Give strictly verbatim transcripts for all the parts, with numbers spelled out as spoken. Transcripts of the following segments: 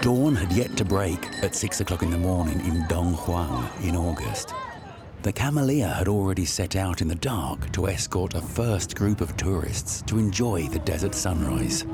Dawn had yet to break at six o'clock in the morning in Donghuang in August. The Camellia had already set out in the dark to escort a first group of tourists to enjoy the desert sunrise.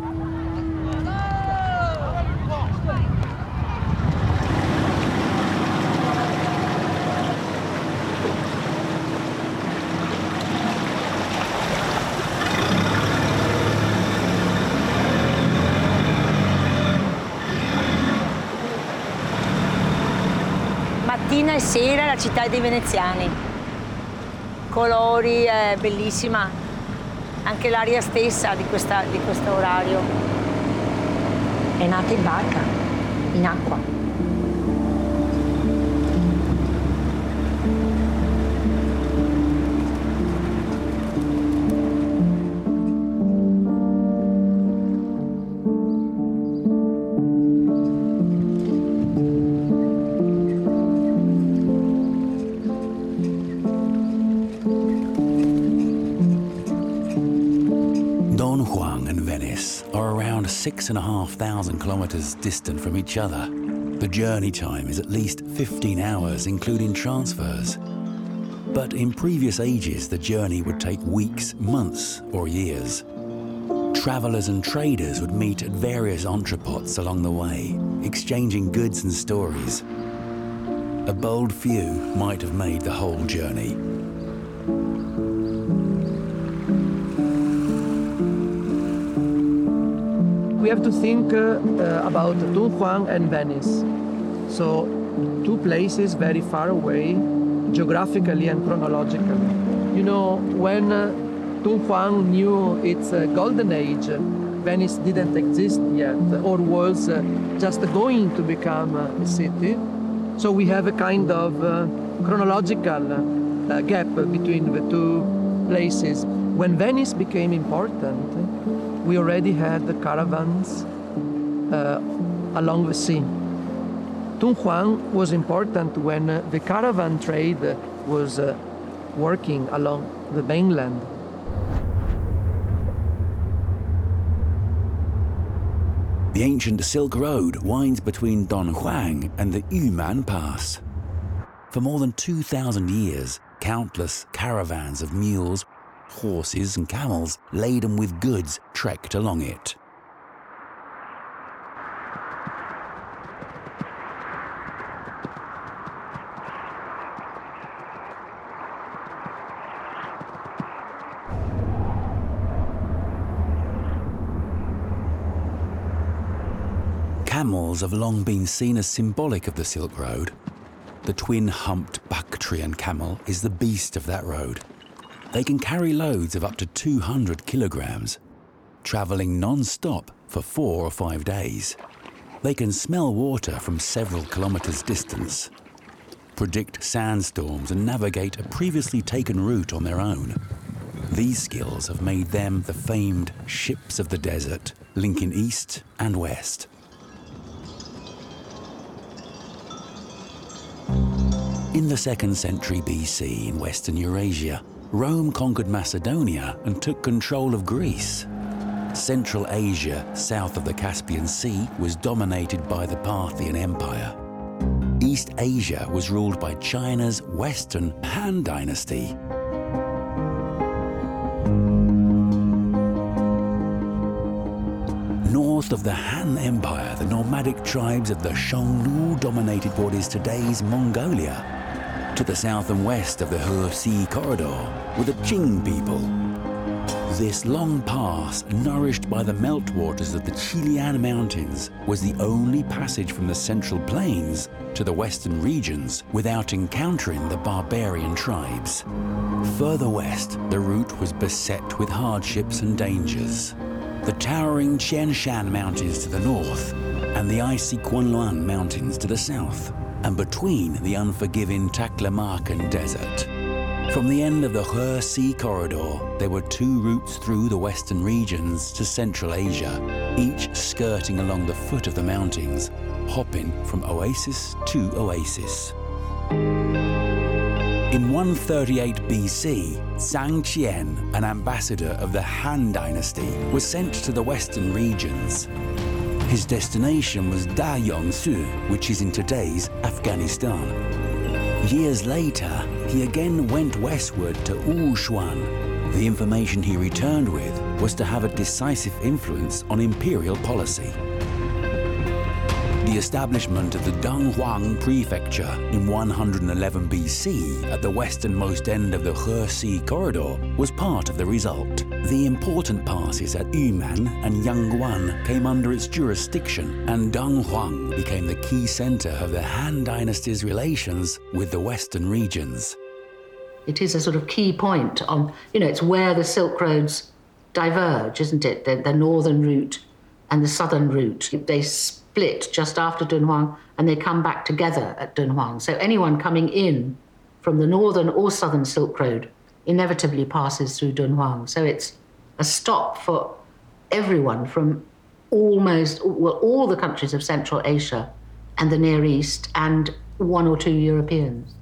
Mattina e sera la città dei veneziani, colori, è bellissima, anche l'aria stessa di, questa, di questo orario. È nata in barca, in acqua. Donghuang and Venice are around six and a half thousand kilometers distant from each other. The journey time is at least fifteen hours, including transfers. But in previous ages, the journey would take weeks, months, or years. Travelers and traders would meet at various entrepots along the way, exchanging goods and stories. A bold few might have made the whole journey. We have to think uh, uh, about Donghuang and Venice. So, two places very far away, geographically and chronologically. You know, when uh, Donghuang knew its uh, golden age, uh, Venice didn't exist yet, or was uh, just going to become uh, a city. So we have a kind of uh, chronological uh, gap between the two places. When Venice became important, we already had the caravans uh, along the sea. Donghuang was important when uh, the caravan trade was uh, working along the mainland. The ancient Silk Road winds between Donghuang and the Yunnan Pass. For more than two thousand years, countless caravans of mules, horses and camels laden with goods trekked along it. Camels have long been seen as symbolic of the Silk Road. The twin-humped Bactrian camel is the beast of that road. They can carry loads of up to two hundred kilograms, travelling non-stop for four or five days. They can smell water from several kilometres distance, predict sandstorms and navigate a previously taken route on their own. These skills have made them the famed ships of the desert, linking east and west. In the second century B C in Western Eurasia, Rome conquered Macedonia and took control of Greece. Central Asia, south of the Caspian Sea, was dominated by the Parthian Empire. East Asia was ruled by China's Western Han Dynasty. North of the Han Empire, the nomadic tribes of the Xiongnu dominated what is today's Mongolia. To the south and west of the He Sea corridor were the Qing people. This long pass, nourished by the meltwaters of the Qilian Mountains, was the only passage from the Central Plains to the western regions without encountering the barbarian tribes. Further west, the route was beset with hardships and dangers. The towering Tian Shan Mountains to the north and the icy Kunlun Mountains to the south, and between the unforgiving Taklamakan Desert. From the end of the He Sea corridor, there were two routes through the western regions to Central Asia, each skirting along the foot of the mountains, hopping from oasis to oasis. In one thirty-eight B C, Zhang Qian, an ambassador of the Han Dynasty, was sent to the western regions. His destination was Dayong-su, which is in today's Afghanistan. Years later, he again went westward to Wushuan. The information he returned with was to have a decisive influence on imperial policy. The establishment of the Dunhuang Prefecture in one hundred eleven B C at the westernmost end of the He corridor was part of the result. The important passes at Yumen and Yangguan came under its jurisdiction, and Dunhuang became the key center of the Han Dynasty's relations with the western regions. It is a sort of key point on, you know, it's where the Silk Roads diverge, isn't it? The, the northern route and the southern route. They split just after Dunhuang and they come back together at Dunhuang. So anyone coming in from the northern or southern Silk Road inevitably passes through Dunhuang. So it's a stop for everyone from almost, well, all the countries of Central Asia and the Near East and one or two Europeans.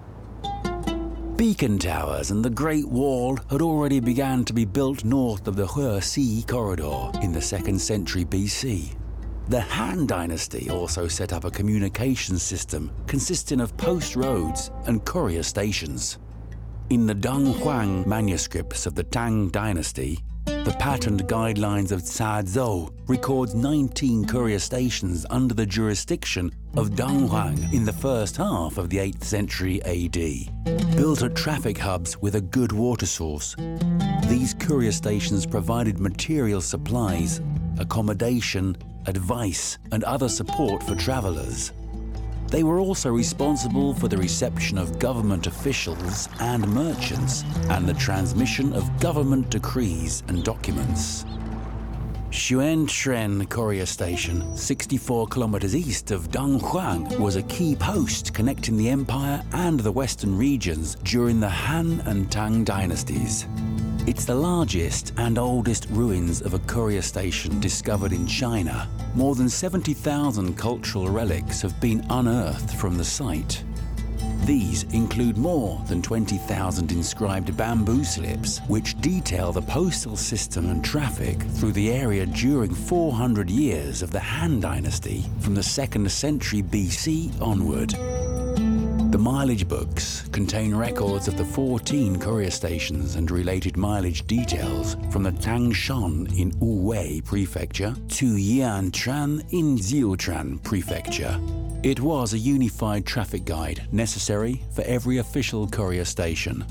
Beacon towers and the Great Wall had already begun to be built north of the He corridor in the second century B C. The Han Dynasty also set up a communications system consisting of post roads and courier stations. In the Dunhuang manuscripts of the Tang Dynasty, the patterned guidelines of Cazhou records nineteen courier stations under the jurisdiction of Dunhuang in the first half of the eighth century A D. Built at traffic hubs with a good water source, these courier stations provided material supplies, accommodation, advice, and other support for travelers. They were also responsible for the reception of government officials and merchants and the transmission of government decrees and documents. Xuantren Courier Station, sixty-four kilometers east of Dunhuang, was a key post connecting the empire and the western regions during the Han and Tang dynasties. It's the largest and oldest ruins of a courier station discovered in China. More than seventy thousand cultural relics have been unearthed from the site. These include more than twenty thousand inscribed bamboo slips, which detail the postal system and traffic through the area during four hundred years of the Han Dynasty from the second century B C onward. The mileage books contain records of the fourteen courier stations and related mileage details from the Tangshan in Wuwei Prefecture to Yanchuan in Jiuquan Prefecture. It was a unified traffic guide necessary for every official courier station.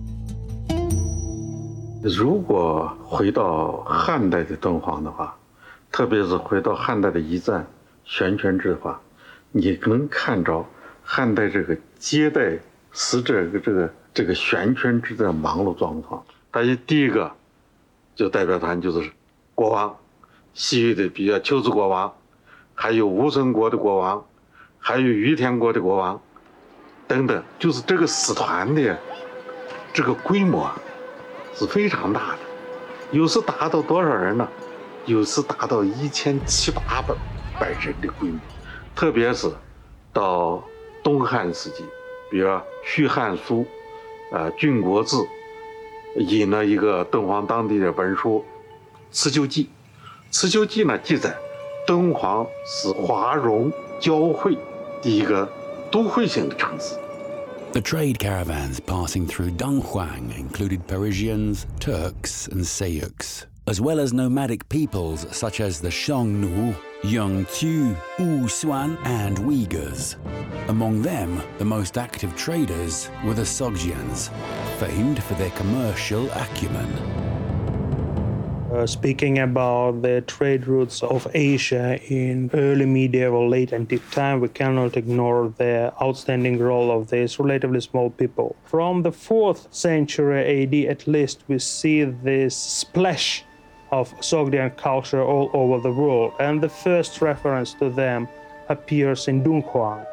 如果回到汉代的敦煌的话，特别是回到汉代的一站玄泉之的话，你能看着汉代这个接待使者这个这个玄泉之的忙碌状况。大家第一个就代表团就是国王，西域的比较龟兹国王，还有吴城国的国王，还有于田国的国王等等，就是这个使团的这个规模是非常大的，有时达到多少人呢？有时达到一千七八百百人的规模，特别是到东汉时期，比如《续汉书》呃《郡国志》引了一个敦煌当地的文书《辞旧记》，《辞旧记》呢记载，敦煌是华容交汇第一个都会性的城市。 The trade caravans passing through Dunhuang included Parisians, Turks, and Sayuks, as well as nomadic peoples such as the Xiongnu, Yongtu, Wushuan, and Uyghurs. Among them, the most active traders were the Sogdians, famed for their commercial acumen. Uh, speaking about the trade routes of Asia in early medieval, late antique time, we cannot ignore the outstanding role of these relatively small people. From the fourth century A D at least, we see this splash of Sogdian culture all over the world, and the first reference to them appears in Dunhuang.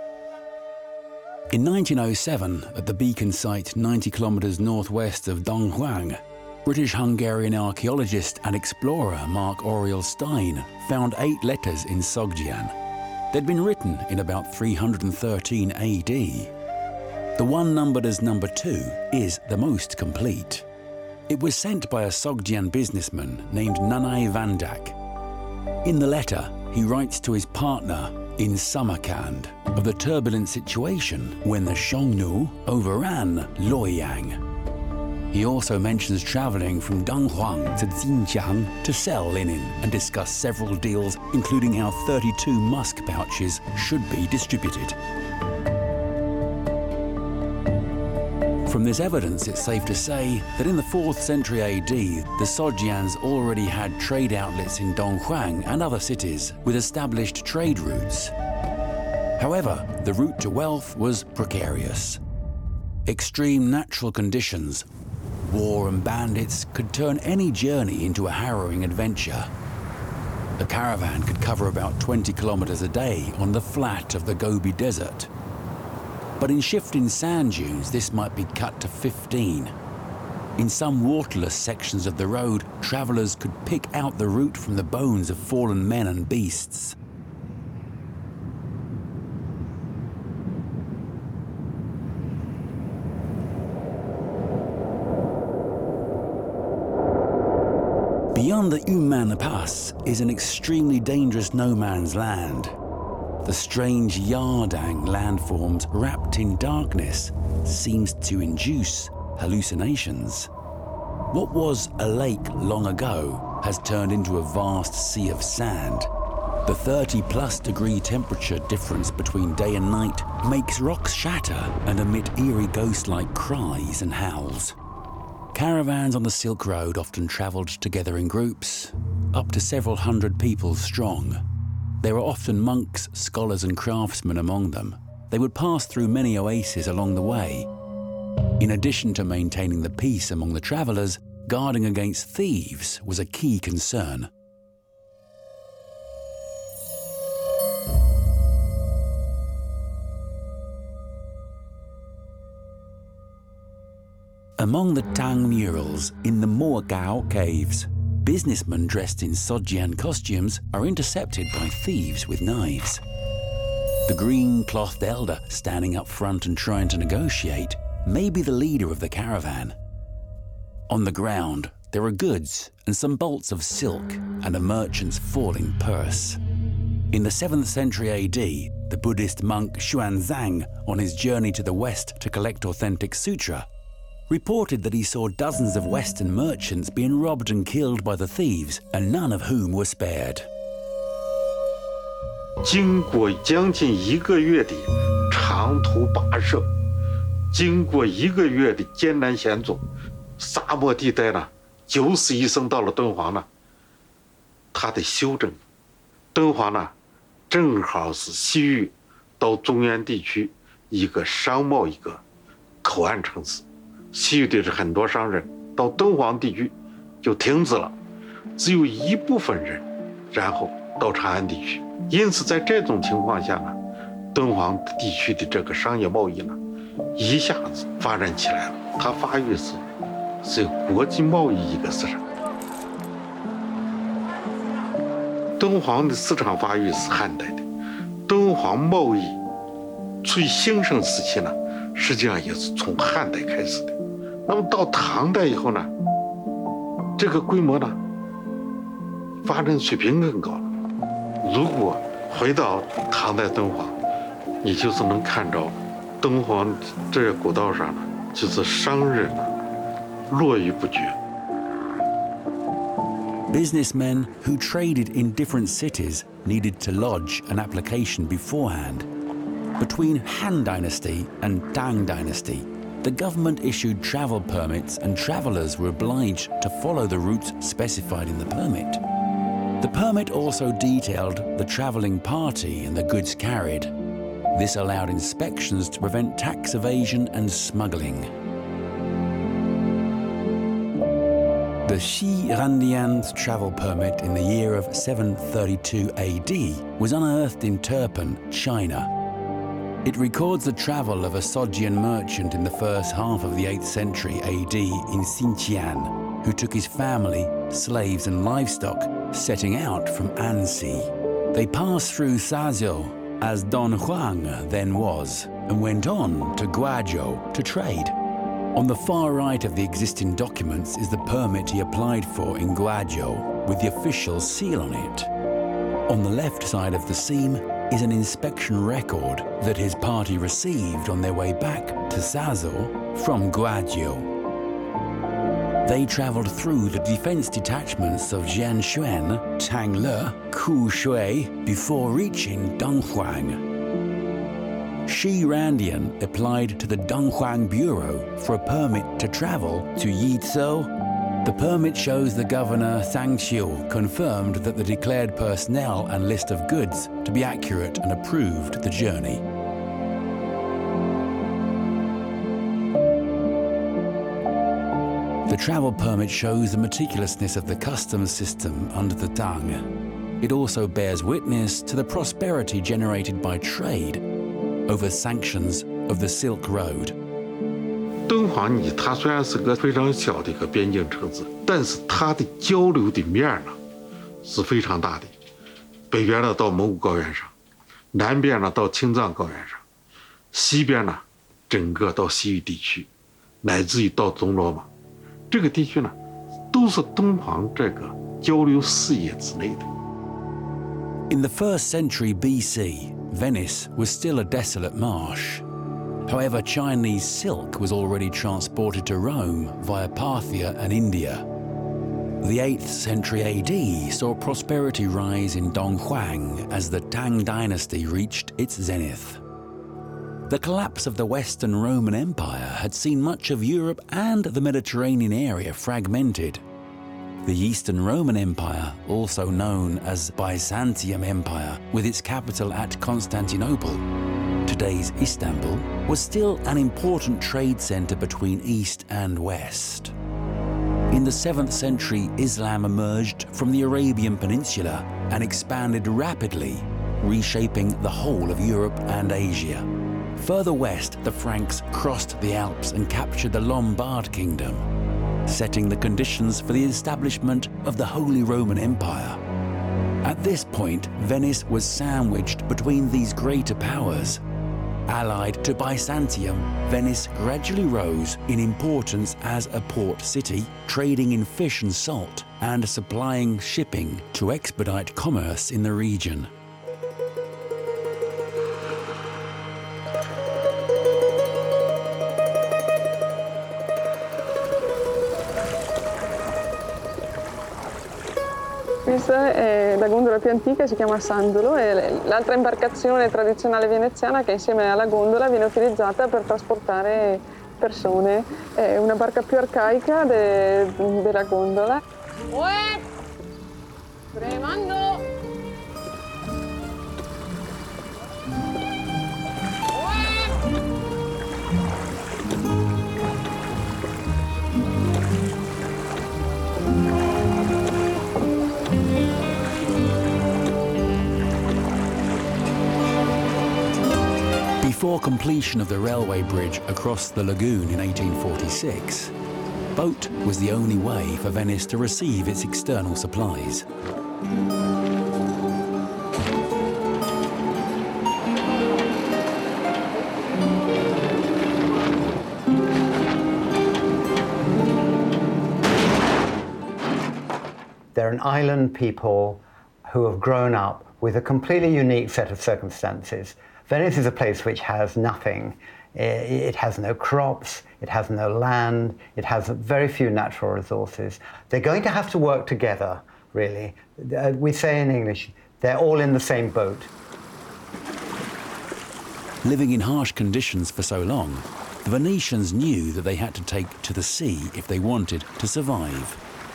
In nineteen oh seven, at the beacon site ninety kilometers northwest of Dunhuang, British-Hungarian archaeologist and explorer Mark Auriel Stein found eight letters in Sogdian. They'd been written in about three hundred thirteen A D. The one numbered as number two is the most complete. It was sent by a Sogdian businessman named Nanai Vandak. In the letter, he writes to his partner in Samarkand of the turbulent situation when the Xiongnu overran Luoyang. He also mentions traveling from Dunhuang to Xinjiang to sell linen and discuss several deals, including how thirty-two musk pouches should be distributed. From this evidence, it's safe to say that in the fourth century A D, the Sogdians already had trade outlets in Donghuang and other cities with established trade routes. However, the route to wealth was precarious. Extreme natural conditions, war and bandits could turn any journey into a harrowing adventure. A caravan could cover about twenty kilometers a day on the flat of the Gobi Desert. But in shifting sand dunes, this might be cut to fifteen. In some waterless sections of the road, travelers could pick out the route from the bones of fallen men and beasts. Beyond the Yunnan Pass is an extremely dangerous no man's land. The strange Yardang landforms wrapped in darkness seems to induce hallucinations. What was a lake long ago has turned into a vast sea of sand. The thirty plus degree temperature difference between day and night makes rocks shatter and emit eerie ghost-like cries and howls. Caravans on the Silk Road often travelled together in groups, up to several hundred people strong. There were often monks, scholars and craftsmen among them. They would pass through many oases along the way. In addition to maintaining the peace among the travellers, guarding against thieves was a key concern. Among the Tang murals in the Mogao caves, businessmen dressed in Sogdian costumes are intercepted by thieves with knives. The green-clothed elder standing up front and trying to negotiate may be the leader of the caravan. On the ground, there are goods and some bolts of silk and a merchant's falling purse. In the seventh century A D, the Buddhist monk Xuanzang, on his journey to the west to collect authentic sutra, reported that he saw dozens of Western merchants being robbed and killed by the thieves, and none of whom were spared. 经过将近一个月的长途跋涉，经过一个月的艰难险阻，沙漠地带呢，九死一生到了敦煌呢，它的修正，敦煌呢，正好是西域到中原地区一个商贸一个口岸城市。西域的很多商人到敦煌地区就停止了，只有一部分人然后到长安地区。因此在这种情况下呢，敦煌地区的这个商业贸易呢一下子发展起来了。它发育是是国际贸易一个市场。敦煌的市场发育是汉代的，敦煌贸易最兴盛时期呢实际上也是从汉代开始的。那么到唐代以后呢，这个规模呢发展水平更高了。如果回到唐代敦煌，你就是能看着敦煌这些古道上呢，就是商人呢络绎不绝。 Businessmen who traded in different cities needed to lodge an application beforehand. Between Han Dynasty and Tang Dynasty, the government issued travel permits and travelers were obliged to follow the routes specified in the permit. The permit also detailed the traveling party and the goods carried. This allowed inspections to prevent tax evasion and smuggling. The Shi Randian's travel permit in the year of seven thirty-two A D was unearthed in Turpan, China. It records the travel of a Sogdian merchant in the first half of the eighth century A D in Xinjiang, who took his family, slaves and livestock, setting out from Anxi. They passed through Sazhou, as Dunhuang then was, and went on to Guazhou to trade. On the far right of the existing documents is the permit he applied for in Guazhou, with the official seal on it. On the left side of the seam is an inspection record that his party received on their way back to Sazor from Guadio. They travelled through the defence detachments of Jianxuan, Tangle, Kushui before reaching Donghuang. Shi Randian applied to the Donghuang Bureau for a permit to travel to Yizhou. The permit shows the governor Zhang Qiu confirmed that the declared personnel and list of goods to be accurate and approved the journey. The travel permit shows the meticulousness of the customs system under the Tang. It also bears witness to the prosperity generated by trade over sanctions of the Silk Road. 敦煌你它虽然是个非常小的一个边境城市，但是它的交流的面呢是非常大的。北边呢到蒙古高原上，南边呢到青藏高原上，西边呢整个到西域地区，乃至于到中罗马，这个地区呢都是敦煌这个交流视野之内的。 In the first century B C, Venice was still a desolate marsh. However, Chinese silk was already transported to Rome via Parthia and India. The eighth century A D saw prosperity rise in Donghuang as the Tang dynasty reached its zenith. The collapse of the Western Roman Empire had seen much of Europe and the Mediterranean area fragmented. The Eastern Roman Empire, also known as Byzantium Empire, with its capital at Constantinople, today's Istanbul, was still an important trade center between East and West. In the seventh century, Islam emerged from the Arabian Peninsula and expanded rapidly, reshaping the whole of Europe and Asia. Further west, the Franks crossed the Alps and captured the Lombard Kingdom, setting the conditions for the establishment of the Holy Roman Empire. At this point, Venice was sandwiched between these greater powers. Allied to Byzantium, Venice gradually rose in importance as a port city, trading in fish and salt and supplying shipping to expedite commerce in the region. Questa è la gondola più antica, si chiama Sandolo, è l'altra imbarcazione tradizionale veneziana che insieme alla gondola viene utilizzata per trasportare persone. È una barca più arcaica de, della gondola. Uè! Tremando! Before completion of the railway bridge across the lagoon in eighteen forty-six, boat was the only way for Venice to receive its external supplies. They're an island people who have grown up with a completely unique set of circumstances. Venice is a place which has nothing. It has no crops, it has no land, it has very few natural resources. They're going to have to work together, really. We say in English, they're all in the same boat. Living in harsh conditions for so long, the Venetians knew that they had to take to the sea if they wanted to survive.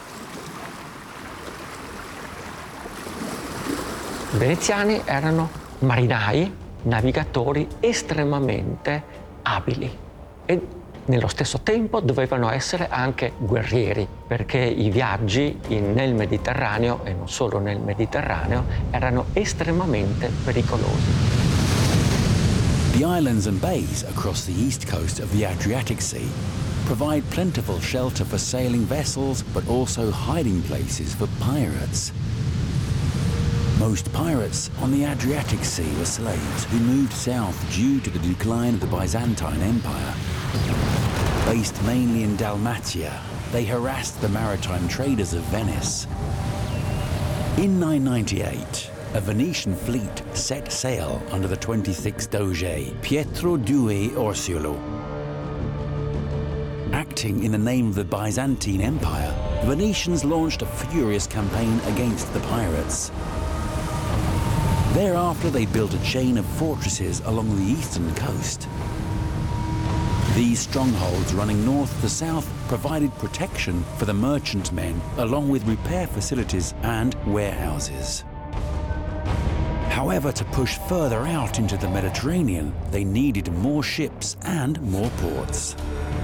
I veneziani erano marinai, navigatori estremamente abili e nello stesso tempo dovevano essere anche guerrieri, perché i viaggi in, nel Mediterraneo e non solo nel Mediterraneo erano estremamente pericolosi. The islands and bays across the east coast of the Adriatic Sea provide plentiful shelter for sailing vessels, but also hiding places for pirates. Most pirates on the Adriatic Sea were slaves who moved south due to the decline of the Byzantine Empire. Based mainly in Dalmatia, they harassed the maritime traders of Venice. In nine ninety-eight, a Venetian fleet set sail under the twenty-sixth Doge, Pietro due Orsiolo. Acting in the name of the Byzantine Empire, the Venetians launched a furious campaign against the pirates. Thereafter, they built a chain of fortresses along the eastern coast. These strongholds running north to south provided protection for the merchantmen, along with repair facilities and warehouses. However, to push further out into the Mediterranean, they needed more ships and more ports.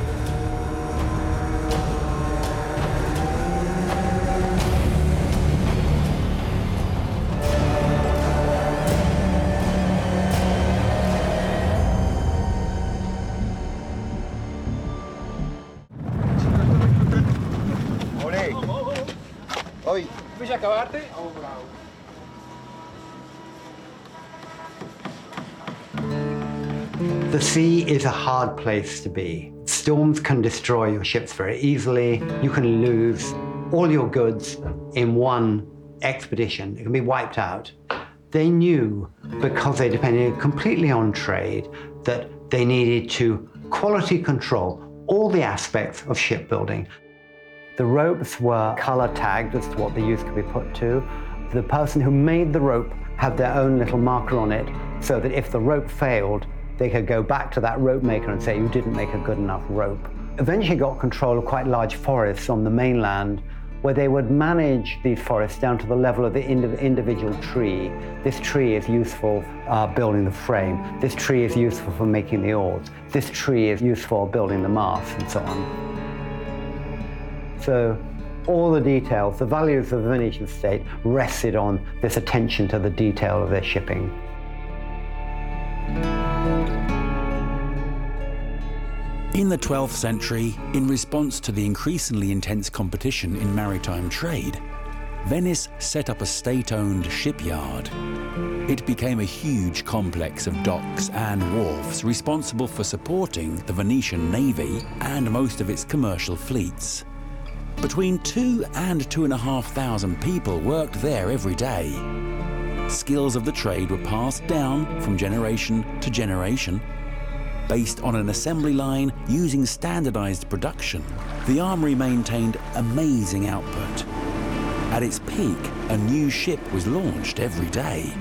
The sea is a hard place to be. Storms can destroy your ships very easily. You can lose all your goods in one expedition. It can be wiped out. They knew, because they depended completely on trade, that they needed to quality control all the aspects of shipbuilding. The ropes were color tagged as to what the use could be put to. The person who made the rope had their own little marker on it, so that if the rope failed, they could go back to that rope maker and say, you didn't make a good enough rope. Eventually got control of quite large forests on the mainland, where they would manage these forests down to the level of the individual tree. This tree is useful uh, building the frame. This tree is useful for making the oars. This tree is useful for building the mast, and so on. So all the details, the values of the Venetian state rested on this attention to the detail of their shipping. In the twelfth century, in response to the increasingly intense competition in maritime trade, Venice set up a state-owned shipyard. It became a huge complex of docks and wharves responsible for supporting the Venetian navy and most of its commercial fleets. Between two and two and a half thousand people worked there every day. Skills of the trade were passed down from generation to generation. Based on an assembly line using standardized production, the armory maintained amazing output. At its peak, a new ship was launched every day.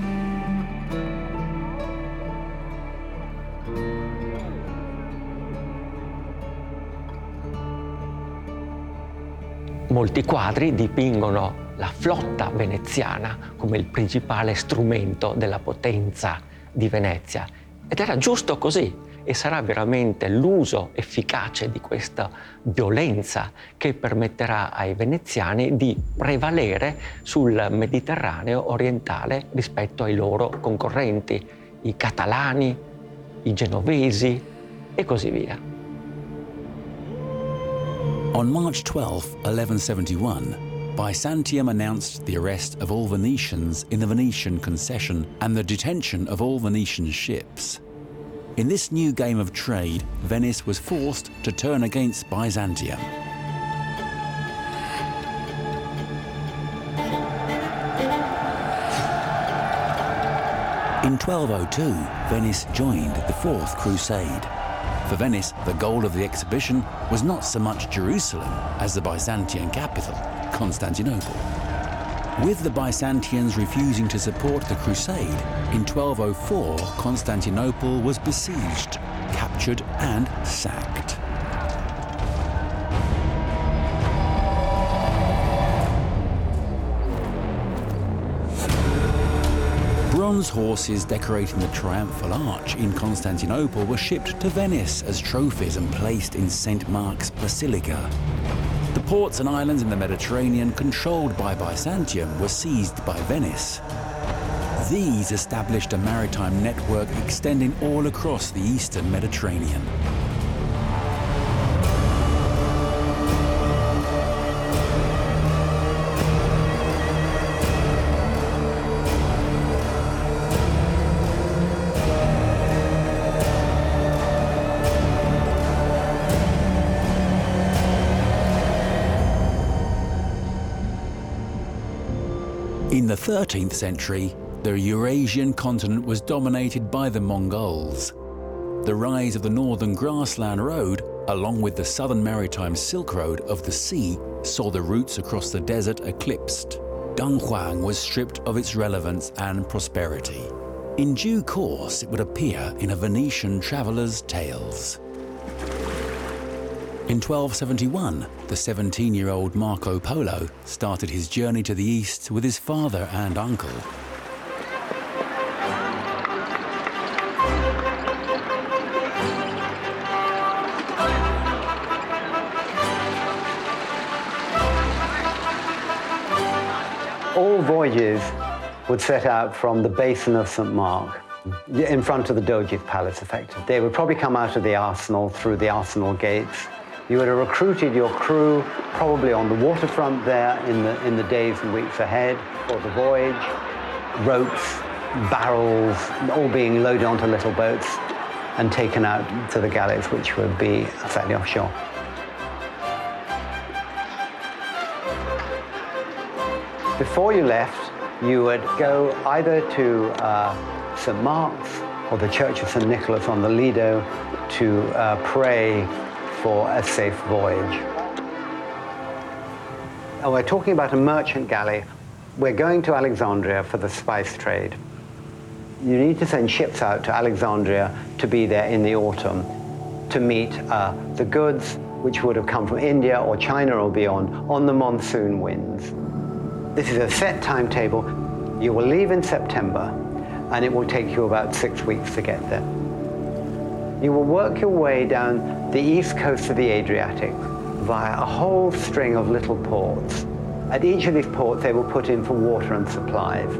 Molti quadri dipingono la flotta veneziana come il principale strumento della potenza di Venezia. Ed era giusto così. E sarà veramente l'uso efficace di questa violenza che permetterà ai veneziani di prevalere sul Mediterraneo orientale rispetto ai loro concorrenti, i catalani, i genovesi e così via. On March twelfth, eleven seventy-one, Byzantium announced the arrest of all Venetians in the Venetian concession and the detention of all Venetian ships. In this new game of trade, Venice was forced to turn against Byzantium. In twelve oh two, Venice joined the Fourth Crusade. For Venice, the goal of the exhibition was not so much Jerusalem as the Byzantine capital, Constantinople. With the Byzantians refusing to support the crusade, in twelve oh four Constantinople was besieged, captured and sacked. Bronze horses decorating the Triumphal Arch in Constantinople were shipped to Venice as trophies and placed in Saint Mark's Basilica. The ports and islands in the Mediterranean controlled by Byzantium were seized by Venice. These established a maritime network extending all across the eastern Mediterranean. In the thirteenth century, the Eurasian continent was dominated by the Mongols. The rise of the Northern Grassland Road, along with the Southern Maritime Silk Road of the sea, saw the routes across the desert eclipsed. Dunhuang was stripped of its relevance and prosperity. In due course, it would appear in a Venetian traveller's tales. In twelve seventy-one, the seventeen-year-old Marco Polo started his journey to the east with his father and uncle. All voyages would set out from the basin of Saint Mark, in front of the Doge's palace, effectively. They would probably come out of the arsenal through the arsenal gates. You would have recruited your crew probably on the waterfront there in the, in the days and weeks ahead for the voyage. Ropes, barrels, all being loaded onto little boats and taken out to the galleys, which would be slightly offshore. Before you left, you would go either to uh, Saint Mark's or the Church of Saint Nicholas on the Lido to uh, pray for a safe voyage. And we're talking about a merchant galley. We're going to Alexandria for the spice trade. You need to send ships out to Alexandria to be there in the autumn to meet uh, the goods which would have come from India or China or beyond on the monsoon winds. This is a set timetable. You will leave in September, and it will take you about six weeks to get there. You will work your way down the east coast of the Adriatic via a whole string of little ports. At each of these ports, they will put in for water and supplies.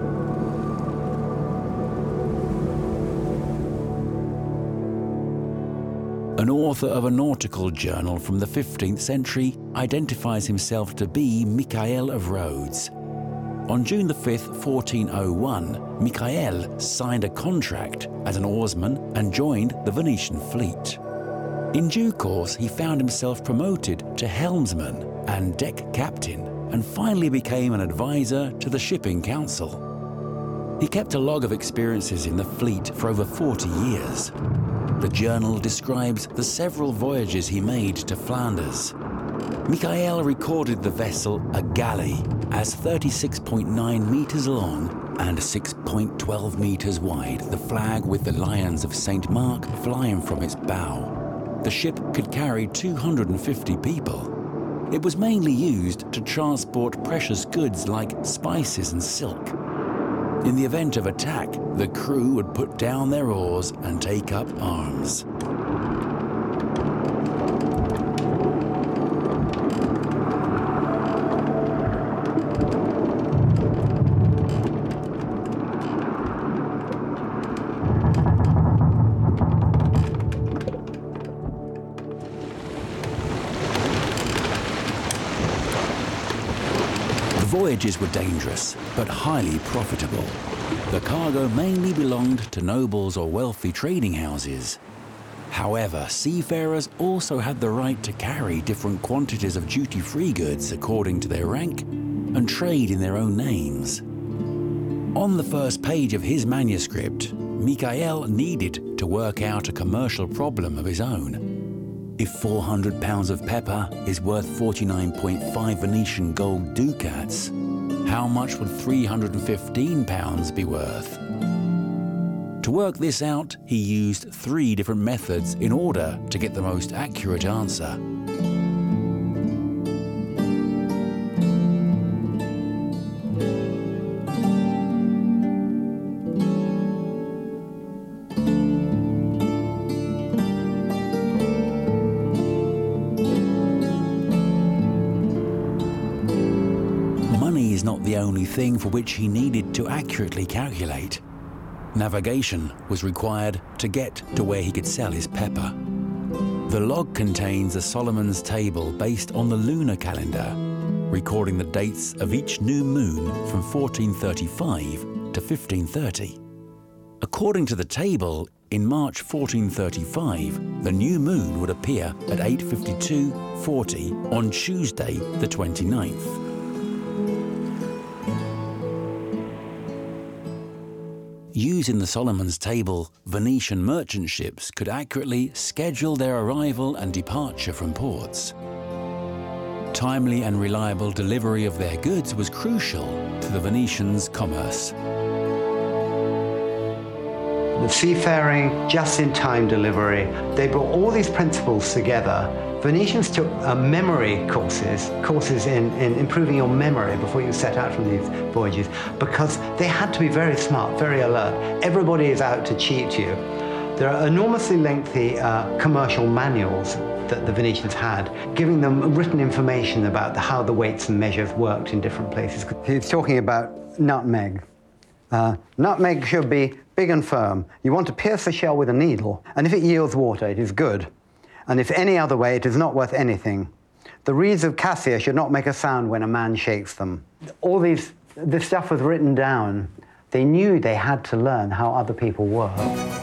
An author of a nautical journal from the fifteenth century identifies himself to be Michael of Rhodes. On June the fifth, fourteen oh one, Michael signed a contract as an oarsman and joined the Venetian fleet. In due course, he found himself promoted to helmsman and deck captain, and finally became an advisor to the shipping council. He kept a log of experiences in the fleet for over forty years. The journal describes the several voyages he made to Flanders. Michael recorded the vessel, a galley, as thirty-six point nine meters long and six point one two meters wide, the flag with the lions of Saint Mark flying from its bow. The ship could carry two hundred fifty people. It was mainly used to transport precious goods like spices and silk. In the event of attack, the crew would put down their oars and take up arms. The voyages were dangerous, but highly profitable. The cargo mainly belonged to nobles or wealthy trading houses. However, seafarers also had the right to carry different quantities of duty-free goods according to their rank and trade in their own names. On the first page of his manuscript, Michael needed to work out a commercial problem of his own. If four hundred pounds of pepper is worth forty-nine point five Venetian gold ducats, how much would three hundred fifteen pounds be worth? To work this out, he used three different methods in order to get the most accurate answer. Money is not the only thing for which he needed to accurately calculate. Navigation was required to get to where he could sell his pepper. The log contains a Solomon's table based on the lunar calendar, recording the dates of each new moon from fourteen thirty-five to fifteen thirty. According to the table, in March fourteen thirty-five, the new moon would appear at eight fifty-two forty on Tuesday the twenty-ninth. Using the Solomon's table, Venetian merchant ships could accurately schedule their arrival and departure from ports. Timely and reliable delivery of their goods was crucial to the Venetians' commerce. The seafaring, just-in-time delivery, they brought all these principles together. Venetians took uh, memory courses, courses in, in improving your memory before you set out from these voyages, because they had to be very smart, very alert. Everybody is out to cheat you. There are enormously lengthy uh, commercial manuals that the Venetians had, giving them written information about the, how the weights and measures worked in different places. He's talking about nutmeg. Uh, nutmeg should be big and firm. You want to pierce the shell with a needle, and if it yields water, it is good. And if any other way, it is not worth anything. The reeds of cassia should not make a sound when a man shakes them. All these, this stuff was written down. They knew they had to learn how other people worked.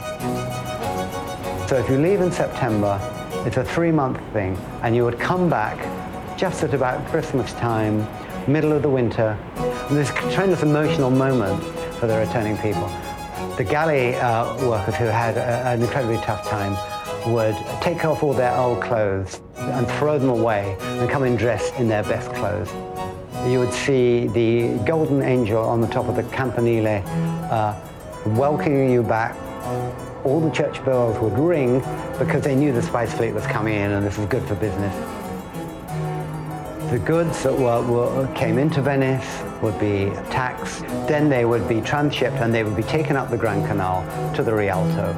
So if you leave in September, it's a three-month thing, and you would come back just at about Christmas time, middle of the winter. And this tremendous emotional moment for the returning people. The galley uh, workers who had a, an incredibly tough time would take off all their old clothes and throw them away and come in dressed in their best clothes. You would see the golden angel on the top of the campanile uh, welcoming you back. All the church bells would ring because they knew the spice fleet was coming in and this was good for business. The goods that were, were, came into Venice would be taxed, then they would be transshipped and they would be taken up the Grand Canal to the Rialto.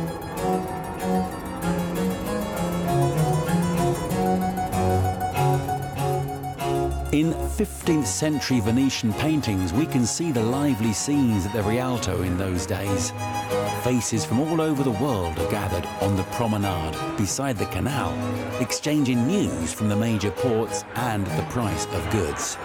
In fifteenth century Venetian paintings, we can see the lively scenes at the Rialto in those days. Faces from all over the world are gathered on the promenade beside the canal, exchanging news from the major ports and the price of goods.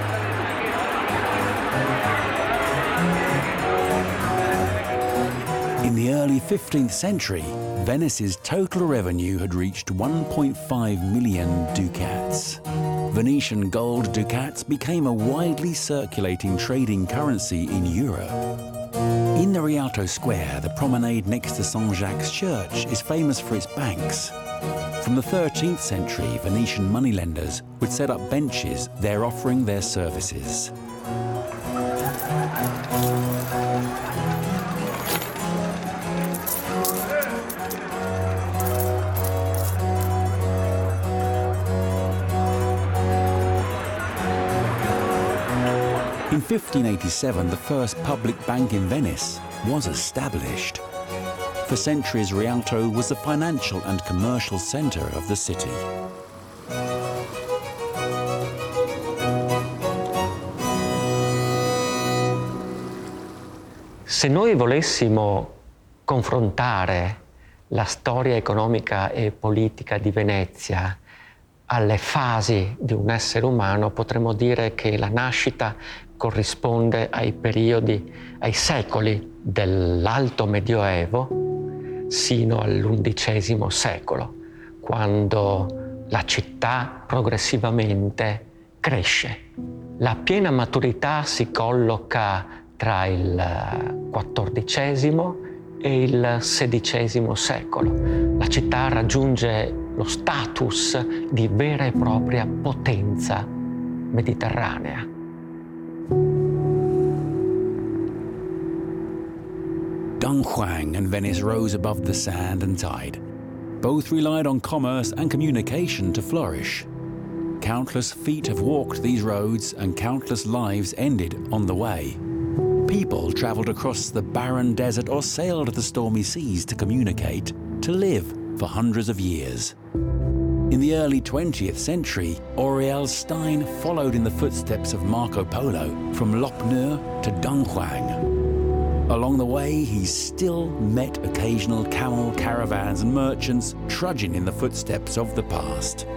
In the early fifteenth century, Venice's total revenue had reached one point five million ducats. Venetian gold ducats became a widely circulating trading currency in Europe. In the Rialto Square, the promenade next to Saint Jacques Church is famous for its banks. From the thirteenth century, Venetian moneylenders would set up benches there offering their services. In fifteen eighty-seven, the first public bank in Venice was established. For centuries, Rialto was the financial and commercial centre of the city. Se noi volessimo confrontare la storia economica e politica di Venezia alle fasi di un essere umano, potremmo dire che la nascita corrisponde ai periodi, ai secoli dell'Alto Medioevo sino all'undicesimo secolo, quando la città progressivamente cresce. La piena maturità si colloca tra il quattordicesimo e il sedicesimo secolo. La città raggiunge lo status di vera e propria potenza mediterranea. Dunhuang and Venice rose above the sand and tide. Both relied on commerce and communication to flourish. Countless feet have walked these roads and countless lives ended on the way. People travelled across the barren desert or sailed the stormy seas to communicate, to live for hundreds of years. In the early twentieth century, Auriel Stein followed in the footsteps of Marco Polo from Lopnur to Dunhuang. Along the way, he still met occasional camel caravans and merchants trudging in the footsteps of the past.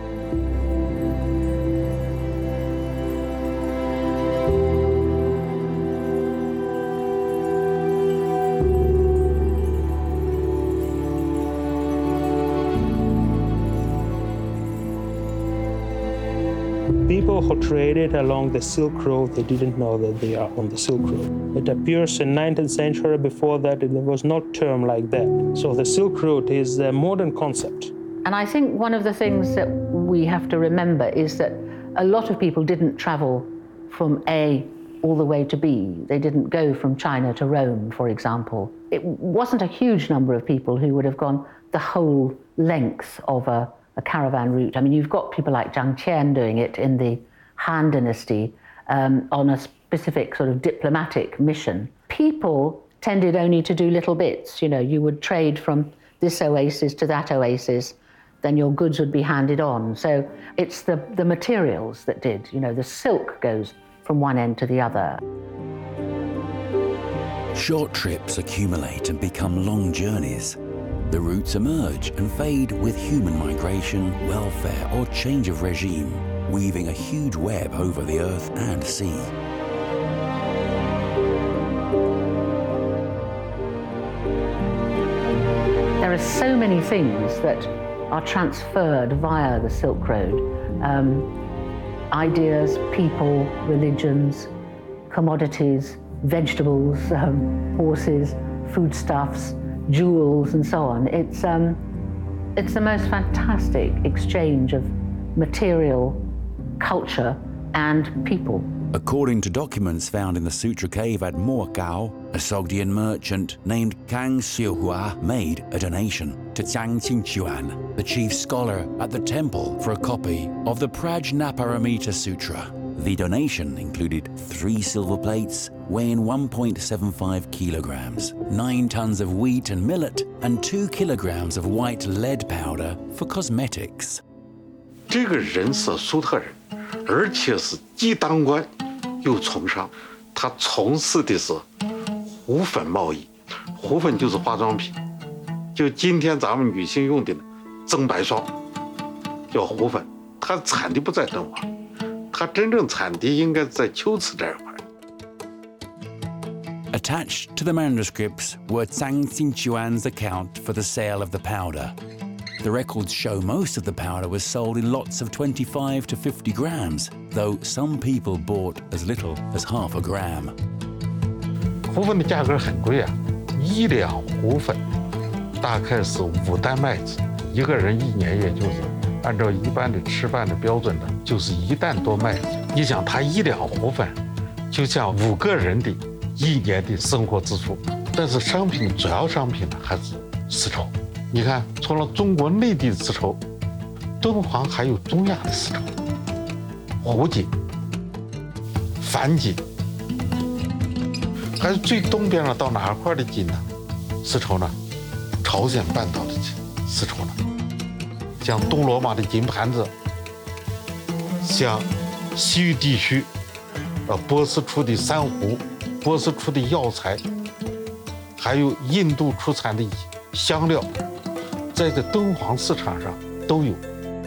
People people who traded along the Silk Road, they didn't know that they are on the Silk Road. It appears in nineteenth century. Before that, there was no term like that. So the Silk Road is a modern concept. And I think one of the things that we have to remember is that a lot of people didn't travel from A all the way to B. They didn't go from China to Rome, for example. It wasn't a huge number of people who would have gone the whole length of a, a caravan route. I mean, you've got people like Zhang Qian doing it in the Han Dynasty um, on a specific sort of diplomatic mission. People tended only to do little bits. You know, you would trade from this oasis to that oasis, then your goods would be handed on. So it's the, the materials that did. You know, the silk goes from one end to the other. Short trips accumulate and become long journeys. The routes emerge and fade with human migration, welfare, or change of regime, weaving a huge web over the earth and sea. There are so many things that are transferred via the Silk Road. Um, ideas, people, religions, commodities, vegetables, um, horses, foodstuffs, jewels, and so on. It's, um, it's the most fantastic exchange of material, culture, and people. According to documents found in the Sutra cave at Moakao, a Sogdian merchant named Kang Xiuhua made a donation to Zhang Xingquan, the chief scholar at the temple, for a copy of the Prajnaparamita Sutra. The donation included three silver plates weighing one point seven five kilograms, nine tons of wheat and millet, and two kilograms of white lead powder for cosmetics. 这个人是粟特人，而且是既当官又从商。他从事的是糊粉贸易，糊粉就是化妆品，就今天咱们女性用的增白霜，叫糊粉。它产地不在敦煌，它真正产地应该在龟兹这一块。 Attached to the manuscripts were Zhang Xingquan's account for the sale of the powder. The records show most of the powder was sold in lots of twenty-five to fifty grams, though some people bought as little as half a gram. 糊粉的价格很贵啊，一两糊粉大概是五担麦子，一个人一年也就是按照一般的吃饭的标准呢，就是一担多麦子。你想，他一两糊粉，就像五个人的一年的生活支出。但是商品主要商品呢还是丝绸。 你看，除了中国内地的丝绸，敦煌还有中亚的丝绸，胡锦、梵锦，还是最东边了到哪块的锦呢？丝绸呢？朝鲜半岛的丝绸呢？像东罗马的金盘子，像西域地区，呃，波斯出的珊瑚，波斯出的药材，还有印度出产的香料。 在这敦煌市场上都有。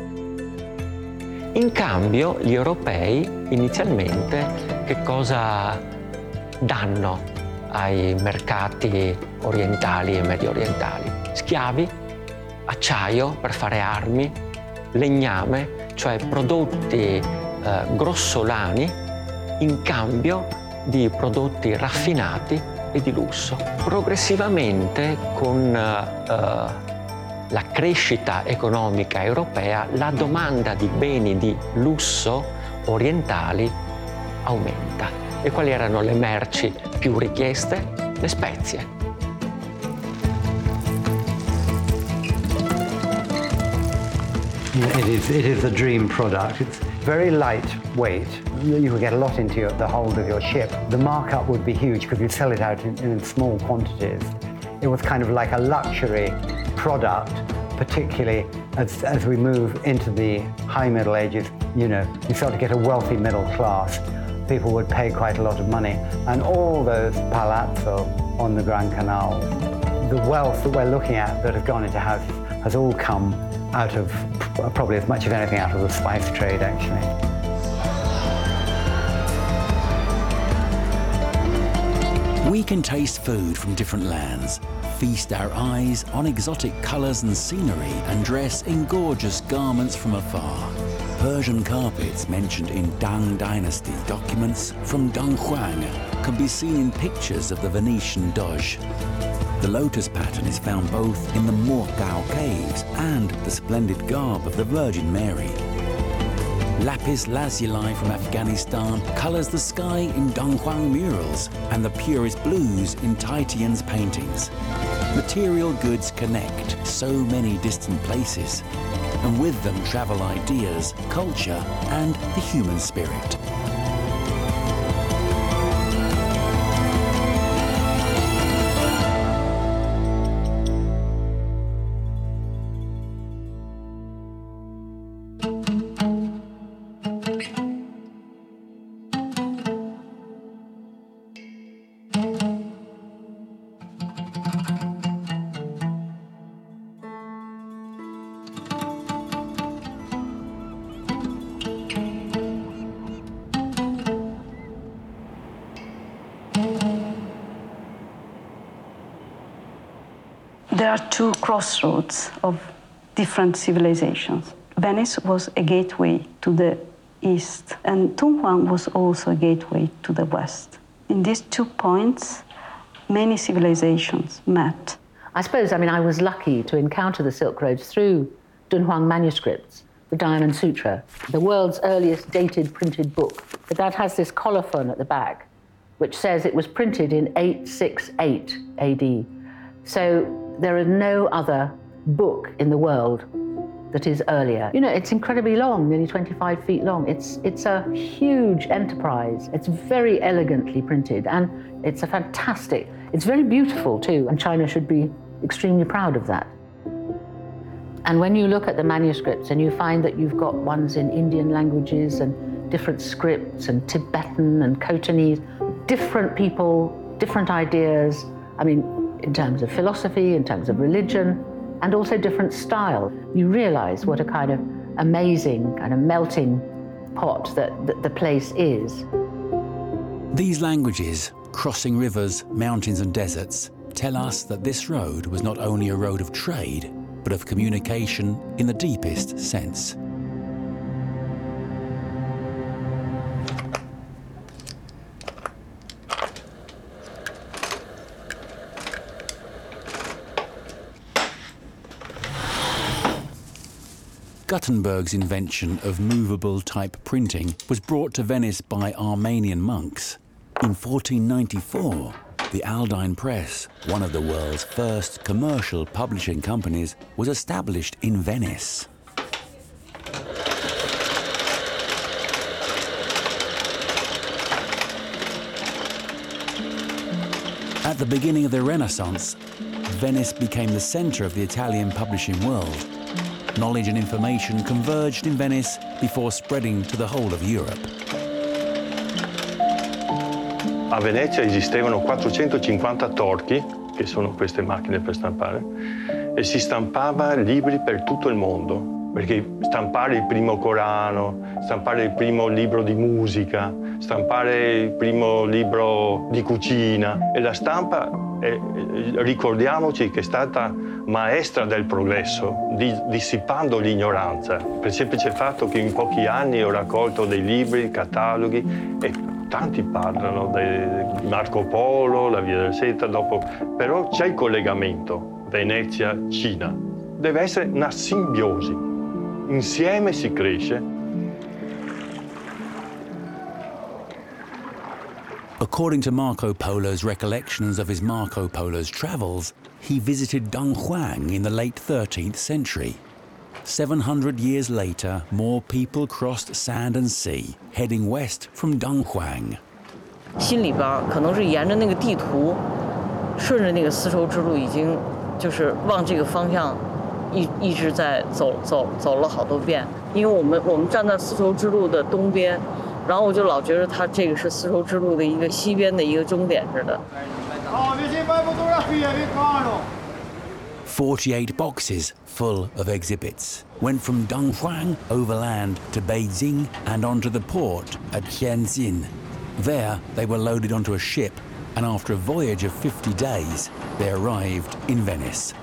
In cambio, gli europei inizialmente che cosa danno ai mercati orientali e medio orientali? Schiavi, acciaio per fare armi, legname, cioè prodotti eh, grossolani in cambio di prodotti raffinati e di lusso. Progressivamente con eh, la crescita economica europea, la domanda di beni di lusso orientali aumenta. E quali erano le merci più richieste? Le spezie. It is, it is a dream product. It's very lightweight. You would get a lot into your, the hold of your ship. The markup would be huge because you sell it out in, in small quantities. It was kind of like a luxury product, particularly as, as we move into the high Middle Ages. You know, you start to get a wealthy middle class. People would pay quite a lot of money. And all those palazzo on the Grand Canal, the wealth that we're looking at that has gone into houses has all come out of, probably as much of anything, out of the spice trade, actually. We can taste food from different lands, feast our eyes on exotic colours and scenery, and dress in gorgeous garments from afar. Persian carpets mentioned in Tang Dynasty documents from Dong Huang can be seen in pictures of the Venetian Doge. The lotus pattern is found both in the Morgao caves and the splendid garb of the Virgin Mary. Lapis lazuli from Afghanistan colours the sky in Dong Huang murals and the purest blues in Titian's paintings. Material goods connect so many distant places, and with them travel ideas, culture, and the human spirit. There are two crossroads of different civilizations. Venice was a gateway to the east, and Dunhuang was also a gateway to the west. In these two points, many civilizations met. I suppose, I mean, I was lucky to encounter the Silk Roads through Dunhuang manuscripts, the Diamond Sutra, the world's earliest dated printed book. But that has this colophon at the back, which says it was printed in eight sixty-eight A D. So there is no other book in the world that is earlier. You know, it's incredibly long, nearly twenty-five feet long. It's, it's a huge enterprise. It's very elegantly printed, and it's a fantastic, it's very beautiful too, and China should be extremely proud of that. And when you look at the manuscripts and you find that you've got ones in Indian languages and different scripts and Tibetan and Khotanese, different people, different ideas, I mean, in terms of philosophy, in terms of religion, and also different style, you realize what a kind of amazing kind of melting pot that, that the place is. These languages, crossing rivers, mountains and deserts, tell us that this road was not only a road of trade, but of communication in the deepest sense. Gutenberg's invention of movable type printing was brought to Venice by Armenian monks. In fourteen ninety-four, the Aldine Press, one of the world's first commercial publishing companies, was established in Venice. At the beginning of the Renaissance, Venice became the centre of the Italian publishing world. Knowledge and information converged in Venice before spreading to the whole of Europe. A Venezia esistevano quattrocentocinquanta torchi, che sono queste macchine per stampare, e si stampava libri per tutto il mondo, perché stampare il primo Corano, stampare il primo libro di musica, stampare il primo libro di cucina, e la stampa, eh, ricordiamoci che è stata maestra del progresso, di, dissipando l'ignoranza, per il semplice fatto che in pochi anni ho raccolto dei libri, cataloghi, e tanti parlano di Marco Polo, la Via del Seta, dopo, però c'è il collegamento Venezia-Cina. Deve essere una simbiosi, insieme si cresce. According to Marco Polo's recollections of his Marco Polo's travels, he visited Dunhuang in the late thirteenth century. Seven hundred years later, more people crossed sand and sea, heading west from Dunhuang. 心里边可能是沿着那个地图，顺着那个丝绸之路，已经就是往这个方向一一直在走走走了好多遍。因为我们我们站在丝绸之路的东边。 然后我就老觉得它这个是丝绸之路的一个西边的一个终点似的。 Forty-eight boxes full of exhibits went from Dunhuang overland to Beijing and onto the port at Tianjin. There, they were loaded onto a ship and after a voyage of fifty days, they arrived in Venice.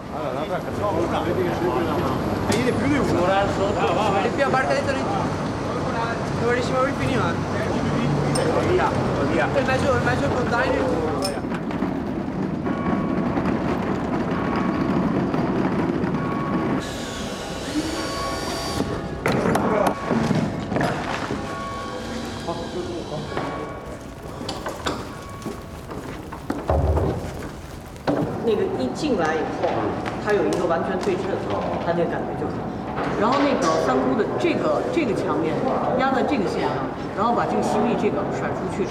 那个一进来以后，它有一个完全对称，它那个感觉就很好。然后那个三姑的这个这个墙面压在这个线上，然后把这个行李这个甩出去。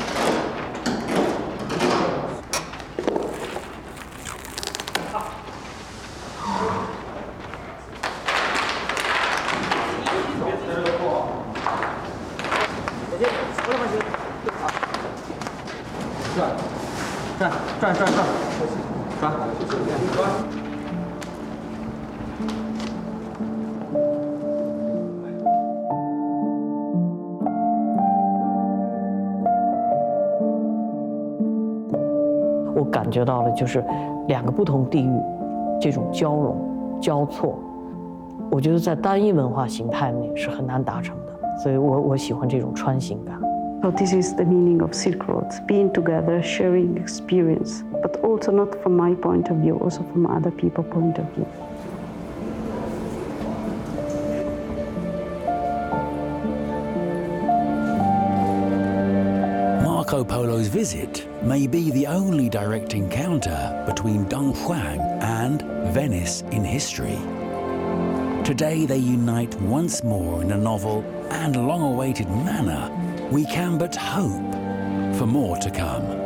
转转转转转。 我感觉到了，就是两个不同地域这种交融、交错，我觉得在单一文化形态内是很难达成的，所以我我喜欢这种穿行感。 So this is the meaning of Silk Roads, being together, sharing experience, but also not from my point of view, also from other people's point of view. Marco Polo's visit may be the only direct encounter between Dong Huang and Venice in history. Today they unite once more in a novel and long-awaited manner. We can but hope for more to come.